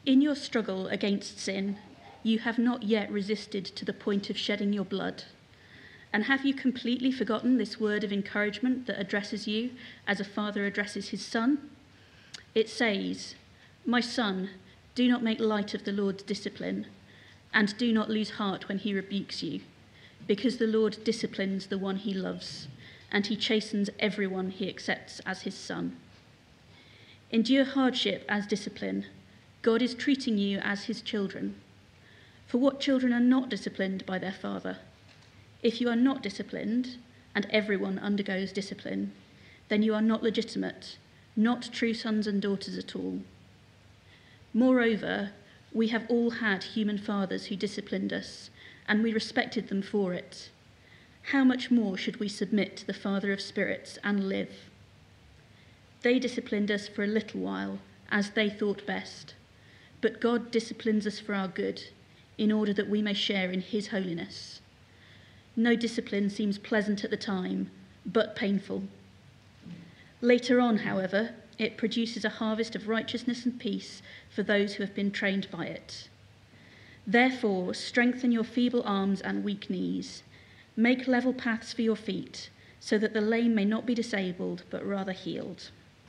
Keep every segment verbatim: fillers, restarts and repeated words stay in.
In your struggle against sin, you have not yet resisted to the point of shedding your blood. And have you completely forgotten this word of encouragement that addresses you as a father addresses his son? It says, "My son, do not make light of the Lord's discipline, and do not lose heart when he rebukes you, because the Lord disciplines the one he loves, and he chastens everyone he accepts as his son." Endure hardship as discipline. God is treating you as his children. For what children are not disciplined by their father? If you are not disciplined, and everyone undergoes discipline, then you are not legitimate, not true sons and daughters at all. Moreover, we have all had human fathers who disciplined us, and we respected them for it. How much more should we submit to the Father of spirits and live? They disciplined us for a little while, as they thought best. But God disciplines us for our good, in order that we may share in his holiness. No discipline seems pleasant at the time, but painful. Later on, however, it produces a harvest of righteousness and peace for those who have been trained by it. Therefore, strengthen your feeble arms and weak knees. Make level paths for your feet, so that the lame may not be disabled, but rather healed.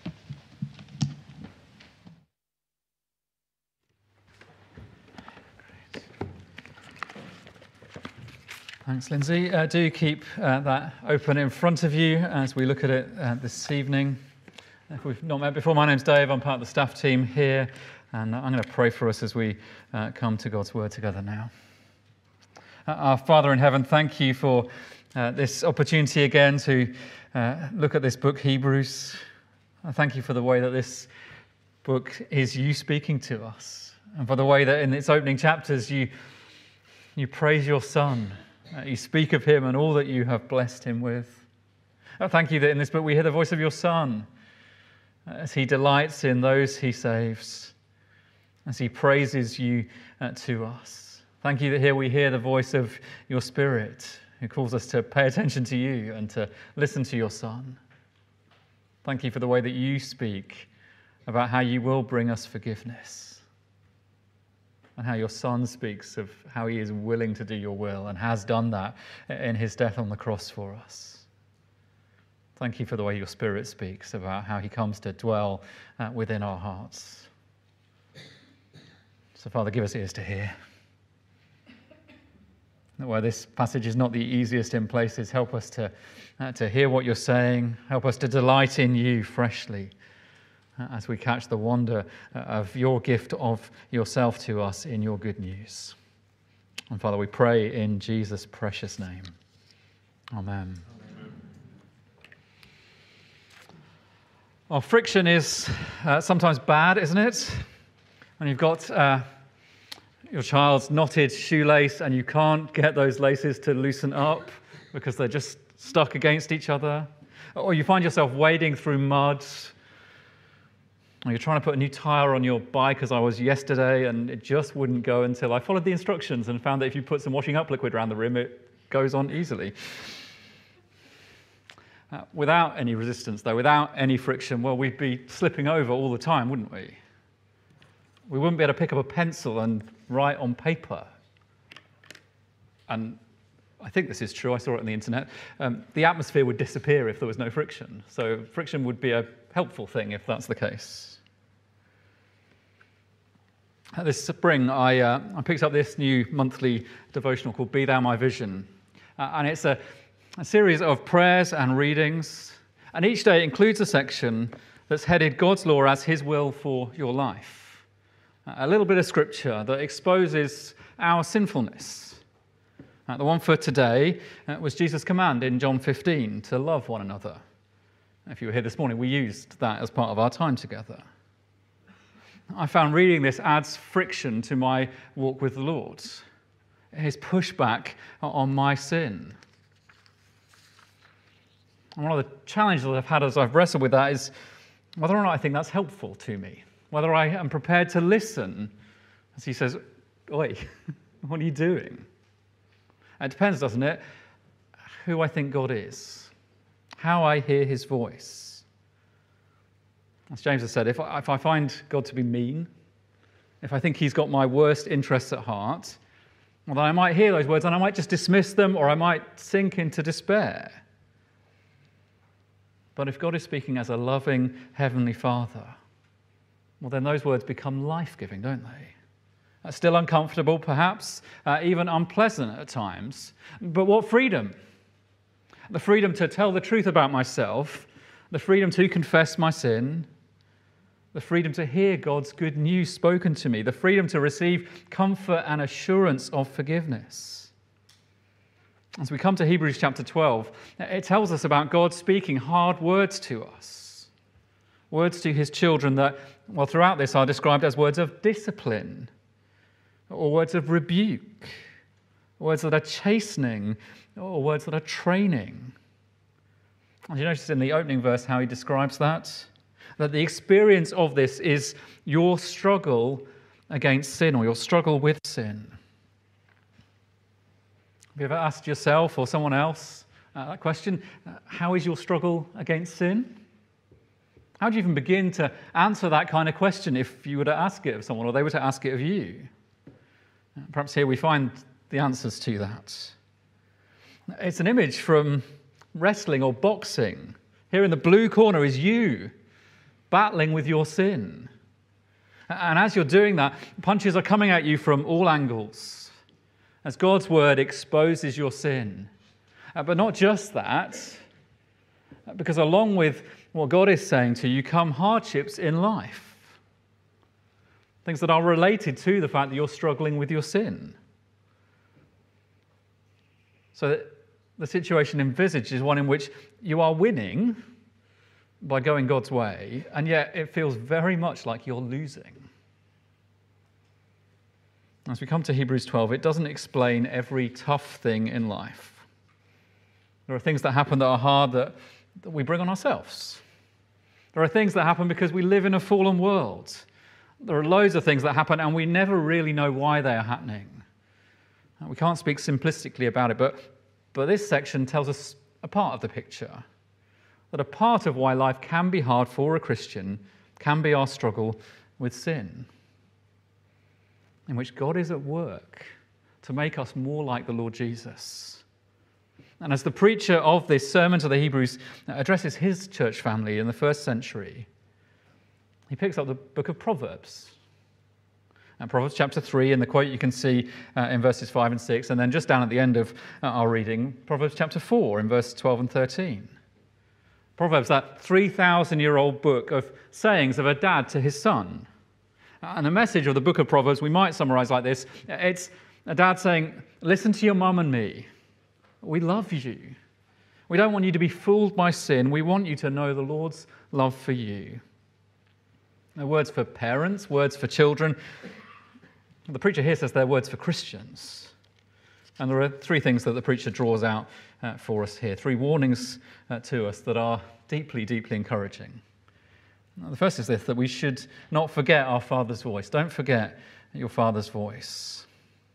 Thanks, Lindsay. Uh, do keep uh, that open in front of you as we look at it uh, this evening. If we've not met before, my name's Dave. I'm part of the staff team here, and I'm going to pray for us as we uh, come to God's Word together now. Uh, our Father in heaven, thank you for uh, this opportunity again to uh, look at this book, Hebrews. I thank you for the way that this book is you speaking to us, and for the way that in its opening chapters you, you praise your Son. Uh, you speak of him and all that you have blessed him with. I thank you that in this book we hear the voice of your Son as he delights in those he saves, as he praises you uh, to us. Thank you that here we hear the voice of your Spirit who calls us to pay attention to you and to listen to your Son. Thank you for the way that you speak about how you will bring us forgiveness, and how your Son speaks of how he is willing to do your will and has done that in his death on the cross for us. Thank you for the way your Spirit speaks about how he comes to dwell uh, within our hearts. So, Father, give us ears to hear. Where this passage is not the easiest in places, help us to, uh, to hear what you're saying. Help us to delight in you freshly, as we catch the wonder of your gift of yourself to us in your good news. And Father, we pray in Jesus' precious name. Amen. Amen. Well, friction is uh, sometimes bad, isn't it? When you've got uh, your child's knotted shoelace and you can't get those laces to loosen up because they're just stuck against each other. Or you find yourself wading through mud. Or you're trying to put a new tyre on your bike, as I was yesterday, and it just wouldn't go until I followed the instructions and found that if you put some washing up liquid around the rim, it goes on easily. Uh, without any resistance, though, without any friction, well, we'd be slipping over all the time, wouldn't we? We wouldn't be able to pick up a pencil and write on paper. And I think this is true, I saw it on the internet. Um, the atmosphere would disappear if there was no friction. So friction would be a helpful thing if that's the case. This spring, I, uh, I picked up this new monthly devotional called Be Thou My Vision. Uh, and it's a, a series of prayers and readings. And each day includes a section that's headed God's law as his will for your life. A little bit of scripture that exposes our sinfulness. Uh, the one for today uh, was Jesus' command in John fifteen to love one another. If you were here this morning, we used that as part of our time together. I found reading this adds friction to my walk with the Lord. His pushback on my sin. And one of the challenges that I've had as I've wrestled with that is whether or not I think that's helpful to me. Whether I am prepared to listen as he says, "Oi, what are you doing?" It depends, doesn't it, who I think God is, how I hear his voice. As James has said, if I, if I find God to be mean, if I think he's got my worst interests at heart, well, then I might hear those words and I might just dismiss them, or I might sink into despair. But if God is speaking as a loving Heavenly Father, well, then those words become life-giving, don't they? Uh, still uncomfortable, perhaps, uh, even unpleasant at times. But what freedom? The freedom to tell the truth about myself, the freedom to confess my sin, the freedom to hear God's good news spoken to me, the freedom to receive comfort and assurance of forgiveness. As we come to Hebrews chapter twelve, it tells us about God speaking hard words to us, words to his children that, well, throughout this are described as words of discipline, or words of rebuke, words that are chastening, or words that are training. And you notice in the opening verse how he describes that? That the experience of this is your struggle against sin, or your struggle with sin. Have you ever asked yourself or someone else uh, that question? Uh, how is your struggle against sin? How do you even begin to answer that kind of question if you were to ask it of someone, or they were to ask it of you? Uh, perhaps here we find the answers to that. It's an image from wrestling or boxing. Here in the blue corner is you, battling with your sin. And as you're doing that, punches are coming at you from all angles, as God's word exposes your sin. Uh, but not just that, because along with what God is saying to you come hardships in life, things that are related to the fact that you're struggling with your sin. So that the situation envisaged is one in which you are winning by going God's way, and yet it feels very much like you're losing. As we come to Hebrews twelve, it doesn't explain every tough thing in life. There are things that happen that are hard that, that we bring on ourselves. There are things that happen because we live in a fallen world. There are loads of things that happen and we never really know why they are happening. We can't speak simplistically about it, but, but this section tells us a part of the picture. That a part of why life can be hard for a Christian can be our struggle with sin, in which God is at work to make us more like the Lord Jesus. And as the preacher of this sermon to the Hebrews addresses his church family in the first century, he picks up the book of Proverbs. And Proverbs chapter three, in the quote you can see uh, in verses five and six, and then just down at the end of uh, our reading, Proverbs chapter four in verse twelve and thirteen. Proverbs, that three thousand year old book of sayings of a dad to his son. And the message of the book of Proverbs we might summarize like this. It's a dad saying, listen to your mum and me. We love you. We don't want you to be fooled by sin. We want you to know the Lord's love for you. They're words for parents, words for children. The preacher here says they're words for Christians. And there are three things that the preacher draws out uh, for us here, three warnings uh, to us that are deeply, deeply encouraging. Now, the first is this, that we should not forget our Father's voice. Don't forget your Father's voice.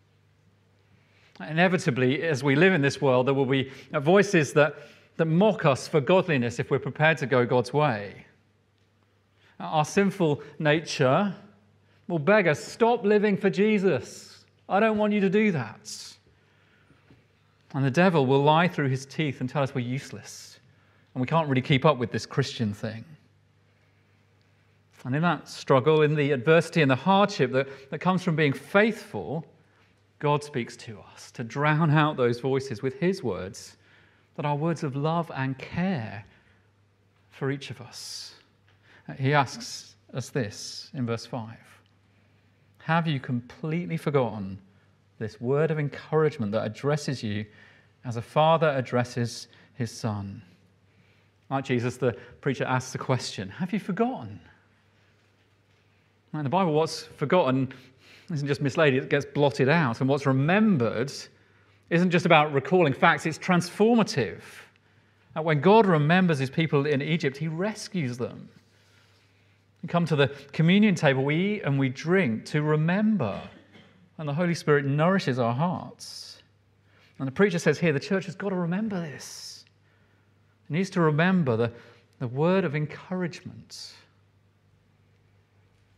Inevitably, as we live in this world, there will be uh, voices that, that mock us for godliness if we're prepared to go God's way. Our sinful nature will beg us, stop living for Jesus. I don't want you to do that. And the devil will lie through his teeth and tell us we're useless and we can't really keep up with this Christian thing. And in that struggle, in the adversity and the hardship that, that comes from being faithful, God speaks to us to drown out those voices with his words that are words of love and care for each of us. He asks us this in verse five. Have you completely forgotten this word of encouragement that addresses you as a father addresses his son? Like Jesus, the preacher asks the question, have you forgotten? Now, in the Bible, what's forgotten isn't just mislaid, it gets blotted out. And what's remembered isn't just about recalling facts, it's transformative. And when God remembers his people in Egypt, he rescues them. We come to the communion table, we eat and we drink to remember. And the Holy Spirit nourishes our hearts. And the preacher says here, the church has got to remember this. It needs to remember the, the word of encouragement.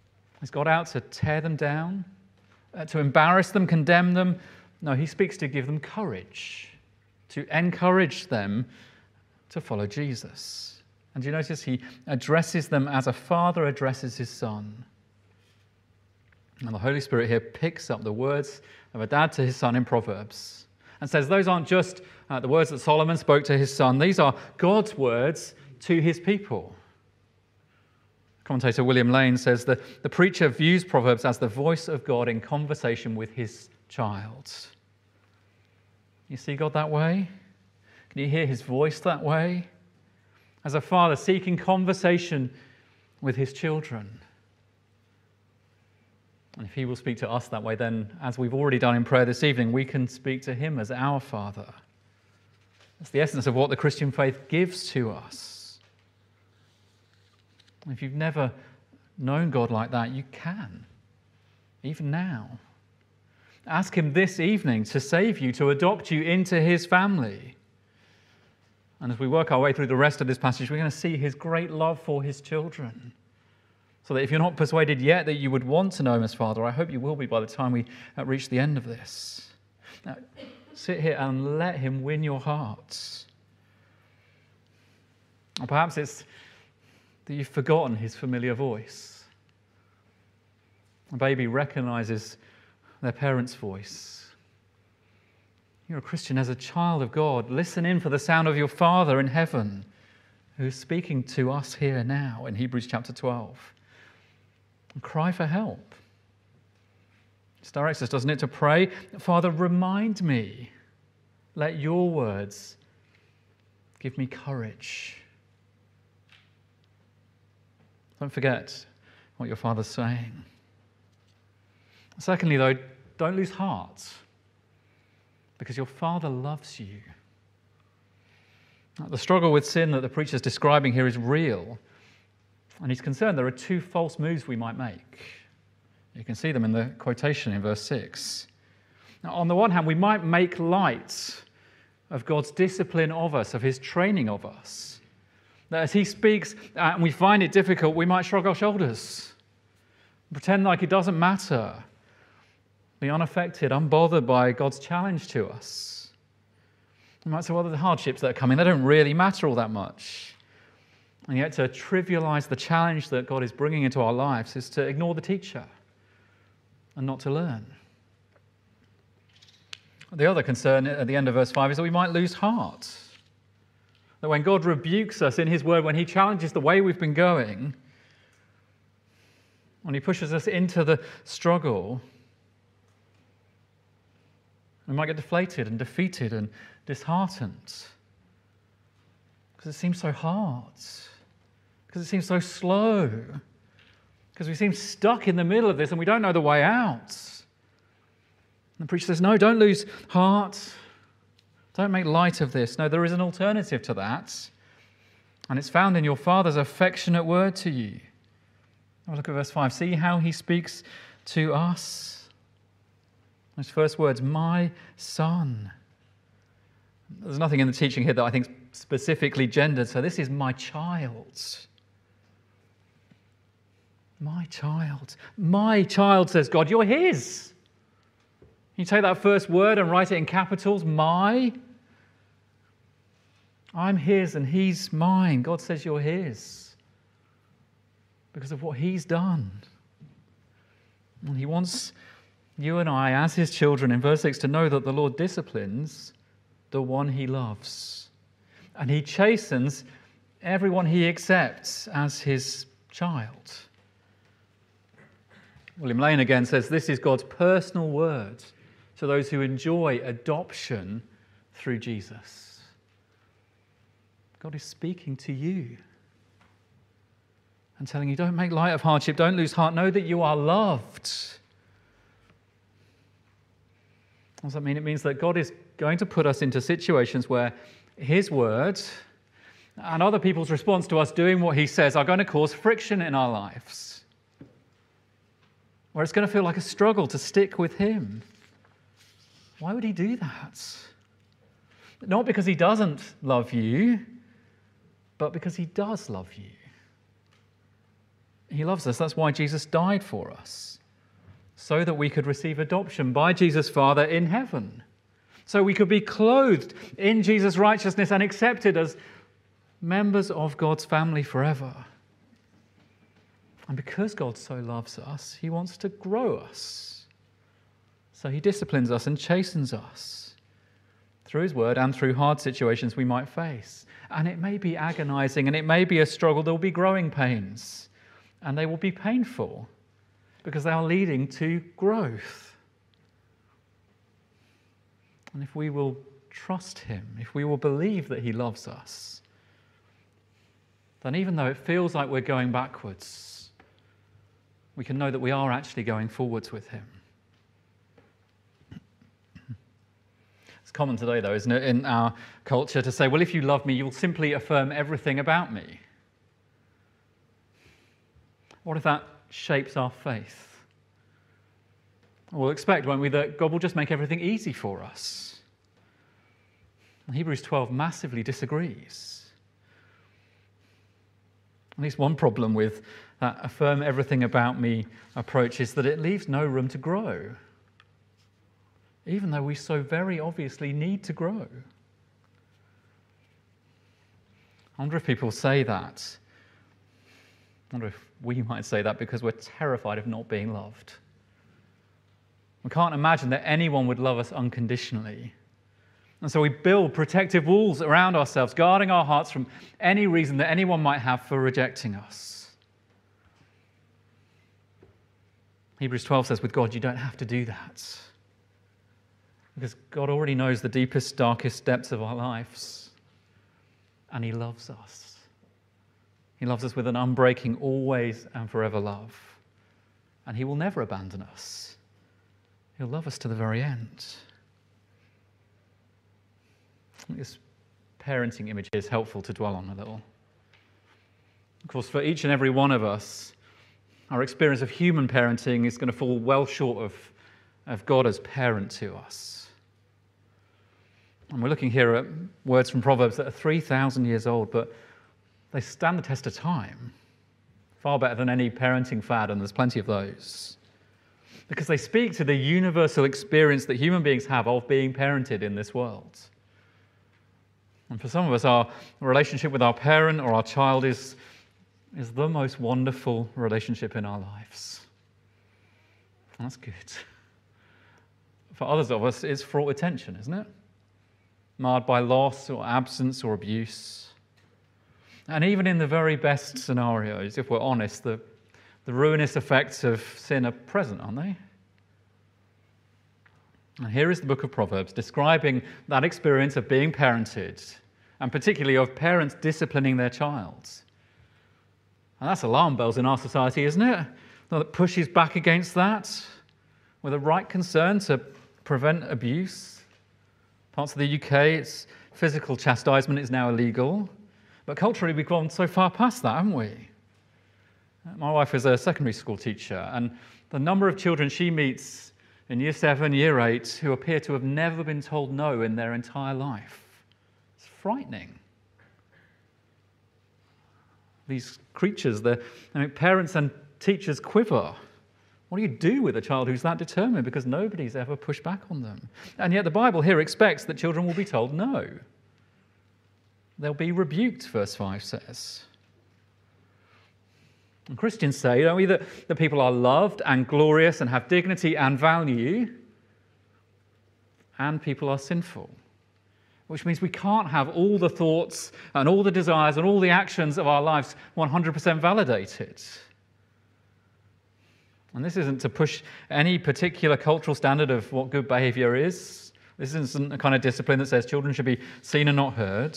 Is God out to tear them down, uh, to embarrass them, condemn them? No, he speaks to give them courage, to encourage them to follow Jesus. And you notice he addresses them as a father addresses his son. And the Holy Spirit here picks up the words of a dad to his son in Proverbs and says those aren't just uh, the words that Solomon spoke to his son. These are God's words to his people. Commentator William Lane says that the preacher views Proverbs as the voice of God in conversation with his child. You see God that way? Can you hear his voice that way? As a father seeking conversation with his children. And if he will speak to us that way, then as we've already done in prayer this evening, we can speak to him as our Father. That's the essence of what the Christian faith gives to us. If you've never known God like that, you can, even now. Ask him this evening to save you, to adopt you into his family. And as we work our way through the rest of this passage, we're going to see his great love for his children. So that if you're not persuaded yet that you would want to know him as Father, I hope you will be by the time we reach the end of this. Now, sit here and let him win your hearts. Or perhaps it's that you've forgotten his familiar voice. A baby recognizes their parent's voice. You're a Christian as a child of God. Listen in for the sound of your Father in heaven, who is speaking to us here now in Hebrews chapter twelve. And cry for help. This directs us, doesn't it, to pray, Father, remind me. Let your words give me courage. Don't forget what your Father's saying. Secondly, though, don't lose heart, because your Father loves you. The struggle with sin that the preacher's describing here is real, and he's concerned there are two false moves we might make. You can see them in the quotation in verse six. Now, on the one hand, we might make light of God's discipline of us, of his training of us. That as he speaks uh, and we find it difficult, we might shrug our shoulders, pretend like it doesn't matter, be unaffected, unbothered by God's challenge to us. You might say, well, the hardships that are coming, they don't really matter all that much. And yet to trivialize the challenge that God is bringing into our lives is to ignore the teacher and not to learn. The other concern at the end of verse five is that we might lose heart. That when God rebukes us in his word, when he challenges the way we've been going, when he pushes us into the struggle, we might get deflated and defeated and disheartened because it seems so hard, because it seems so slow, because we seem stuck in the middle of this and we don't know the way out. And the preacher says, no, don't lose heart. Don't make light of this. No, there is an alternative to that, and it's found in your Father's affectionate word to you. Have a look at verse five. See how he speaks to us. Those first words, my son. There's nothing in the teaching here that I think is specifically gendered, so this is my child. My child. My child, says God, you're his. You take that first word and write it in capitals, my. I'm his and he's mine. God says you're his because of what he's done. And he wants you and I, as his children, in verse six, to know that the Lord disciplines the one he loves. And he chastens everyone he accepts as his child. William Lane again says this is God's personal word to those who enjoy adoption through Jesus. God is speaking to you and telling you, don't make light of hardship, don't lose heart, know that you are loved. What does that mean? It means that God is going to put us into situations where his word and other people's response to us doing what he says are going to cause friction in our lives, where it's going to feel like a struggle to stick with him. Why would he do that? Not because he doesn't love you, but because he does love you. He loves us. That's why Jesus died for us, so that we could receive adoption by Jesus' Father in heaven, so we could be clothed in Jesus' righteousness and accepted as members of God's family forever. And because God so loves us, he wants to grow us. So he disciplines us and chastens us through his word and through hard situations we might face. And it may be agonizing and it may be a struggle. There will be growing pains and they will be painful because they are leading to growth. And if we will trust him, if we will believe that he loves us, then even though it feels like we're going backwards, we can know that we are actually going forwards with him. It's common today, though, isn't it, in our culture to say, well, if you love me, you'll simply affirm everything about me. What if that shapes our faith? We'll expect, won't we, that God will just make everything easy for us. And Hebrews twelve massively disagrees. At least one problem with that affirm everything about me approach is that it leaves no room to grow, even though we so very obviously need to grow. I wonder if people say that. I wonder if we might say that because we're terrified of not being loved. We can't imagine that anyone would love us unconditionally. And so we build protective walls around ourselves, guarding our hearts from any reason that anyone might have for rejecting us. Hebrews twelve says, with God, you don't have to do that. Because God already knows the deepest, darkest depths of our lives. And he loves us. He loves us with an unbreaking, always and forever love. And he will never abandon us. He'll love us to the very end. I think this parenting image is helpful to dwell on a little. Of course, for each and every one of us, our experience of human parenting is going to fall well short of, of God as parent to us. And we're looking here at words from Proverbs that are three thousand years old, but they stand the test of time. Far better than any parenting fad, and there's plenty of those. Because they speak to the universal experience that human beings have of being parented in this world. And for some of us, our relationship with our parent or our child is, is the most wonderful relationship in our lives. And that's good. For others of us, it's fraught with tension, isn't it? Marred by loss or absence or abuse. And even in the very best scenarios, if we're honest, the, the ruinous effects of sin are present, aren't they? And here is the book of Proverbs describing that experience of being parented, and particularly of parents disciplining their child. And that's alarm bells in our society, isn't it? That pushes back against that with a right concern to prevent abuse. Parts of the U K, it's physical chastisement is now illegal. But culturally, we've gone so far past that, haven't we? My wife is a secondary school teacher, and the number of children she meets in year seven, year eight, who appear to have never been told no in their entire life. It's frightening. These creatures, I mean, parents and teachers quiver. What do you do with a child who's that determined? Because nobody's ever pushed back on them. And yet the Bible here expects that children will be told no. They'll be rebuked, verse five says. And Christians say, don't we, that, that people are loved and glorious and have dignity and value, and people are sinful. Which means we can't have all the thoughts and all the desires and all the actions of our lives one hundred percent validated. And this isn't to push any particular cultural standard of what good behavior is. This isn't a kind of discipline that says children should be seen and not heard.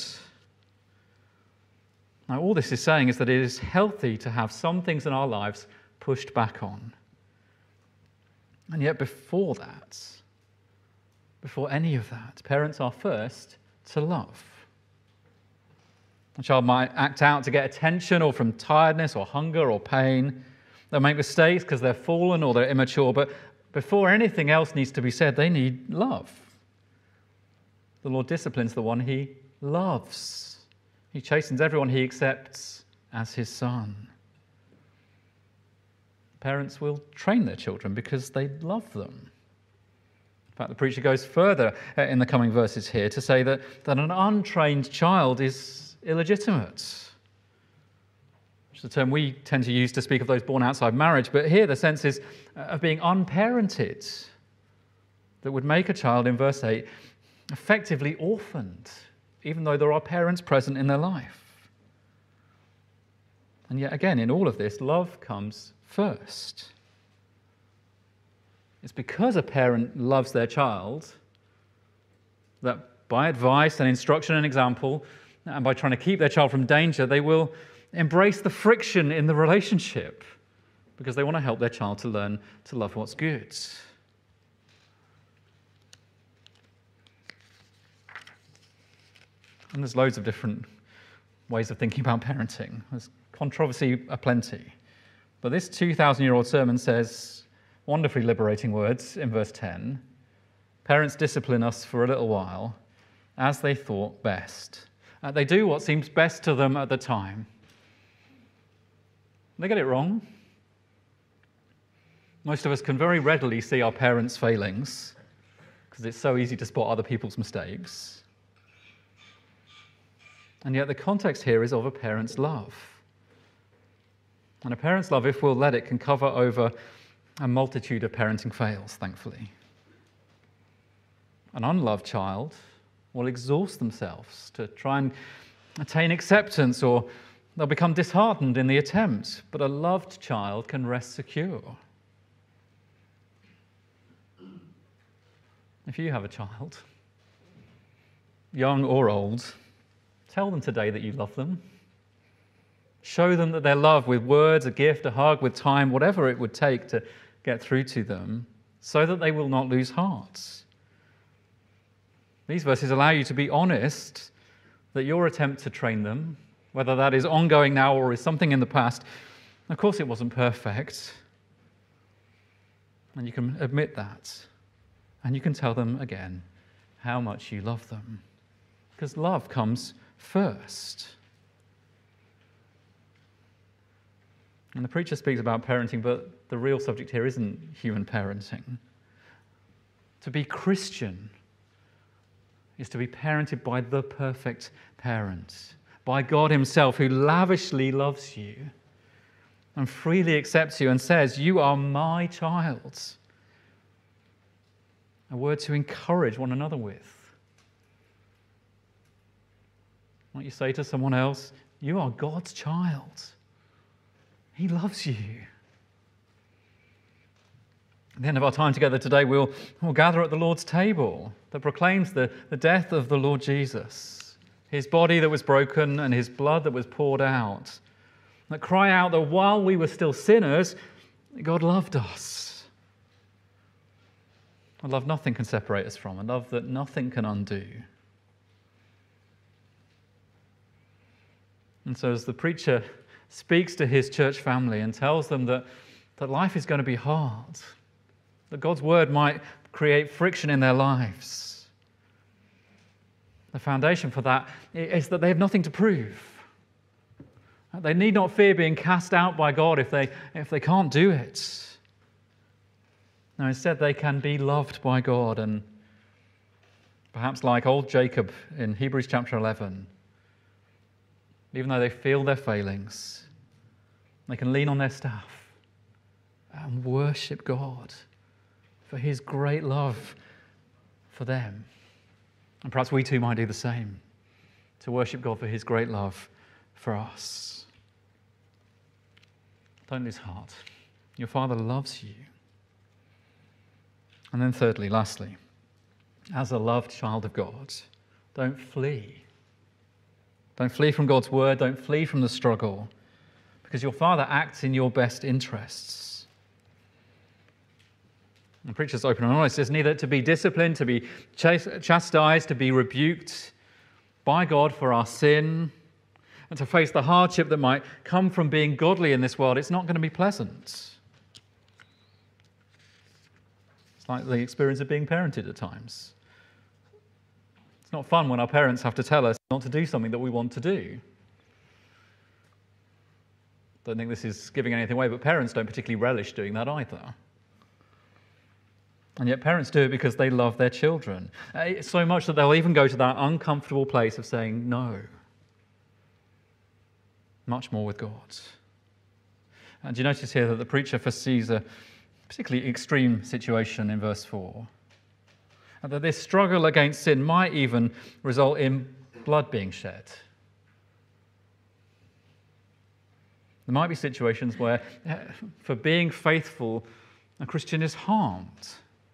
Now, all this is saying is that it is healthy to have some things in our lives pushed back on. And yet before that, before any of that, parents are first to love. A child might act out to get attention or from tiredness or hunger or pain. They'll make mistakes because they're fallen or they're immature, but before anything else needs to be said, they need love. The Lord disciplines the one he loves. He chastens everyone he accepts as his son. Parents will train their children because they love them. In fact, the preacher goes further in the coming verses here to say that, that an untrained child is illegitimate, which is a term we tend to use to speak of those born outside marriage, but here the sense is of being unparented, that would make a child, in verse eight, effectively orphaned, even though there are parents present in their life. And yet again, in all of this, love comes first. It's because a parent loves their child that by advice and instruction and example, and by trying to keep their child from danger, they will embrace the friction in the relationship because they want to help their child to learn to love what's good. And there's loads of different ways of thinking about parenting. There's controversy aplenty. But this two thousand year old sermon says wonderfully liberating words in verse ten. Parents discipline us for a little while as they thought best. Uh, they do what seems best to them at the time. They get it wrong. Most of us can very readily see our parents' failings because it's so easy to spot other people's mistakes. And yet the context here is of a parent's love. And a parent's love, if we'll let it, can cover over a multitude of parenting fails, thankfully. An unloved child will exhaust themselves to try and attain acceptance, or they'll become disheartened in the attempt. But a loved child can rest secure. If you have a child, young or old, tell them today that you love them. Show them that they're loved with words, a gift, a hug, with time, whatever it would take to get through to them, so that they will not lose heart. These verses allow you to be honest that your attempt to train them, whether that is ongoing now or is something in the past, of course it wasn't perfect. And you can admit that. And you can tell them again how much you love them. Because love comes first. And the preacher speaks about parenting, but the real subject here isn't human parenting. To be Christian is to be parented by the perfect parent, by God himself, who lavishly loves you and freely accepts you and says, "You are my child." A word to encourage one another with. What you say to someone else, you are God's child. He loves you. At the end of our time together today, we'll, we'll gather at the Lord's table that proclaims the, the death of the Lord Jesus, his body that was broken and his blood that was poured out, that cry out that while we were still sinners, God loved us. A love nothing can separate us from, a love that nothing can undo. And so as the preacher speaks to his church family and tells them that, that life is going to be hard, that God's word might create friction in their lives, the foundation for that is that they have nothing to prove. They need not fear being cast out by God if they, if they can't do it. No, instead they can be loved by God, and perhaps like old Jacob in Hebrews chapter eleven, even though they feel their failings, they can lean on their staff and worship God for his great love for them. And perhaps we too might do the same, to worship God for his great love for us. Don't lose heart. Your Father loves you. And then thirdly, lastly, as a loved child of God, don't flee. Don't flee from God's word. Don't flee from the struggle, because your Father acts in your best interests. The preacher's open and honest. It's neither to be disciplined, to be chastised, to be rebuked by God for our sin, and to face the hardship that might come from being godly in this world. It's not going to be pleasant. It's like the experience of being parented at times. It's not fun when our parents have to tell us not to do something that we want to do. Don't think this is giving anything away, but parents don't particularly relish doing that either. And yet parents do it because they love their children. So much that they'll even go to that uncomfortable place of saying no. Much more with God. And do you notice here that the preacher foresees a particularly extreme situation in verse four? And that this struggle against sin might even result in blood being shed. There might be situations where, for being faithful, a Christian is harmed.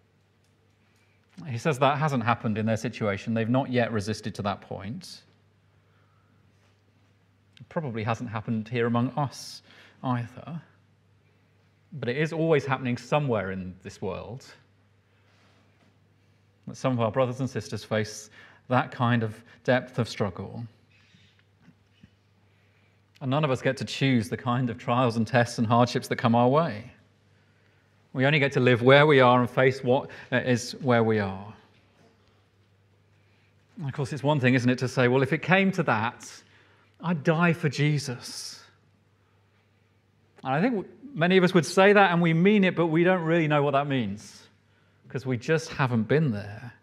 He says that hasn't happened in their situation. They've not yet resisted to that point. It probably hasn't happened here among us either. But it is always happening somewhere in this world. That some of our brothers and sisters face that kind of depth of struggle. And none of us get to choose the kind of trials and tests and hardships that come our way. We only get to live where we are and face what is where we are. And of course, it's one thing, isn't it, to say, well, if it came to that, I'd die for Jesus. And I think many of us would say that and we mean it, but we don't really know what that means because we just haven't been there.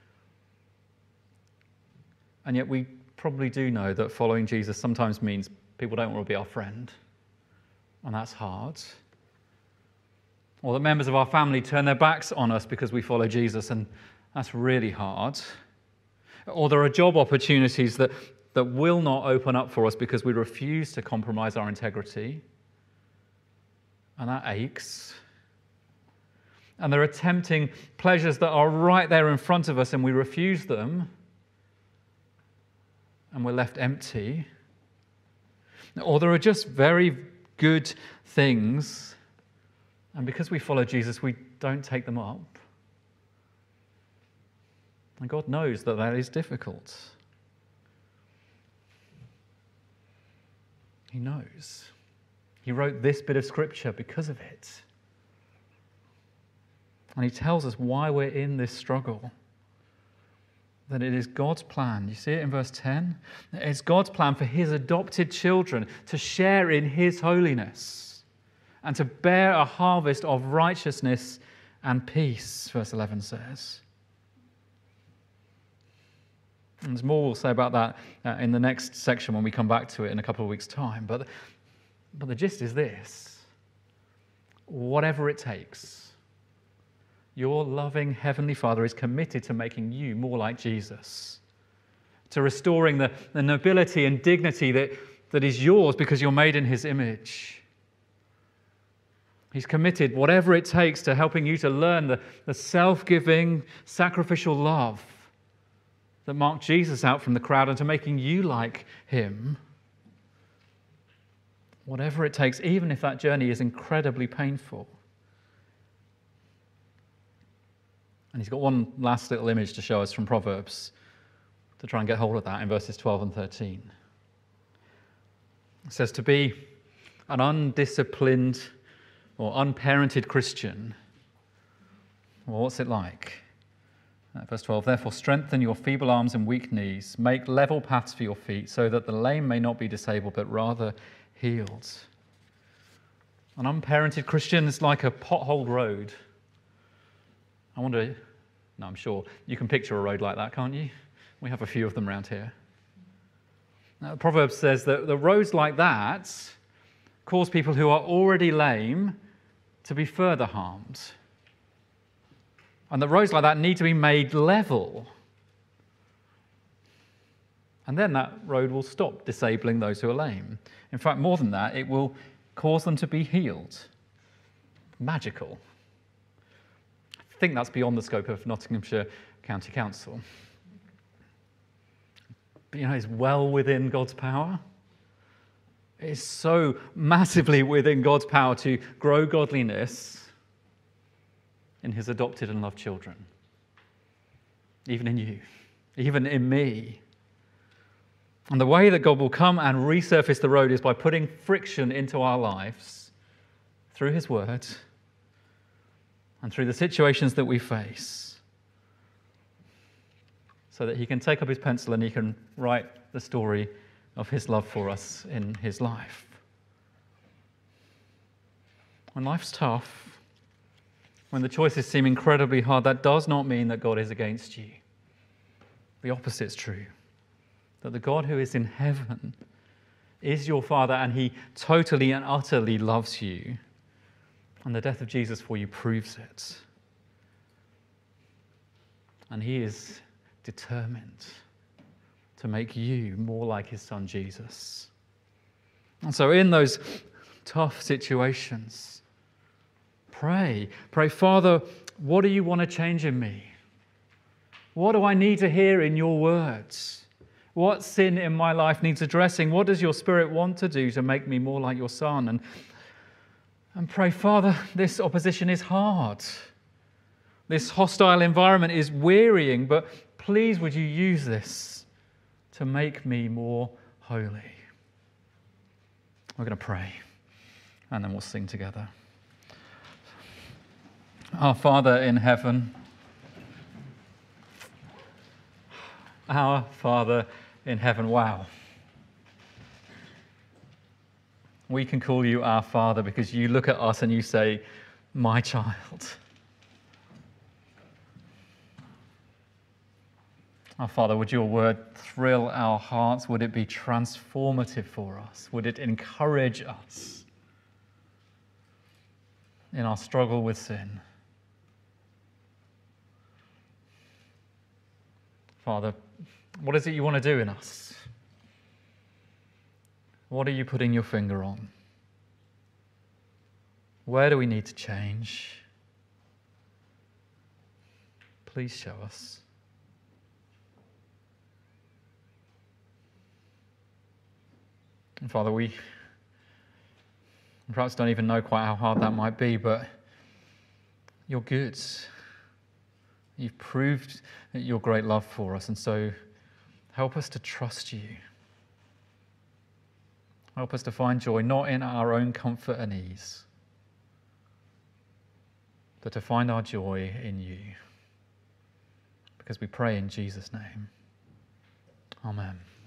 And yet we probably do know that following Jesus sometimes means people don't want to be our friend, and that's hard. Or that members of our family turn their backs on us because we follow Jesus, and that's really hard. Or there are job opportunities that, that will not open up for us because we refuse to compromise our integrity, and that aches. And there are tempting pleasures that are right there in front of us, and we refuse them, and we're left empty. Or there are just very good things, and because we follow Jesus, we don't take them up. And God knows that that is difficult. He knows. He wrote this bit of scripture because of it. And he tells us why we're in this struggle. That it is God's plan. You see it in verse ten? It's God's plan for his adopted children to share in his holiness and to bear a harvest of righteousness and peace, verse eleven says. And there's more we'll say about that uh, in the next section when we come back to it in a couple of weeks' time. But, but the gist is this. Whatever it takes, your loving Heavenly Father is committed to making you more like Jesus, to restoring the, the nobility and dignity that, that is yours because you're made in his image. He's committed, whatever it takes, to helping you to learn the, the self-giving, sacrificial love that marked Jesus out from the crowd and to making you like him. Whatever it takes, even if that journey is incredibly painful. And he's got one last little image to show us from Proverbs to try and get hold of that in verses twelve and thirteen. It says, to be an undisciplined or unparented Christian, well, what's it like? Uh, verse twelve, therefore strengthen your feeble arms and weak knees, make level paths for your feet, so that the lame may not be disabled, but rather healed. An unparented Christian is like a potholed road. I wonder, no, I'm sure you can picture a road like that, can't you? We have a few of them around here. Now, Proverbs says that the roads like that cause people who are already lame to be further harmed. And the roads like that need to be made level. And then that road will stop disabling those who are lame. In fact, more than that, it will cause them to be healed. Magical. I think that's beyond the scope of Nottinghamshire County Council. But you know, it's well within God's power. It's so massively within God's power to grow godliness in his adopted and loved children. Even in you, even in me. And the way that God will come and resurface the road is by putting friction into our lives through his word and through the situations that we face, so that he can take up his pencil and he can write the story of his love for us in his life. When life's tough, when the choices seem incredibly hard, that does not mean that God is against you. The opposite's true. That the God who is in heaven is your Father, and he totally and utterly loves you. And the death of Jesus for you proves it. And he is determined to make you more like his son Jesus. And so in those tough situations, pray. Pray, Father, what do you want to change in me? What do I need to hear in your words? What sin in my life needs addressing? What does your Spirit want to do to make me more like your Son? And, and pray, Father, this opposition is hard. This hostile environment is wearying, but please would you use this to make me more holy? We're going to pray, and then we'll sing together. Our Father in heaven, our Father in heaven. Wow. We can call you our Father because you look at us and you say, my child. Our Father, would your word thrill our hearts? Would it be transformative for us? Would it encourage us in our struggle with sin? Father, what is it you want to do in us? What are you putting your finger on? Where do we need to change? Please show us. And Father, we perhaps don't even know quite how hard that might be, but you're good. You've proved your great love for us, and so help us to trust you. Help us to find joy not in our own comfort and ease, but to find our joy in you. Because we pray in Jesus' name. Amen.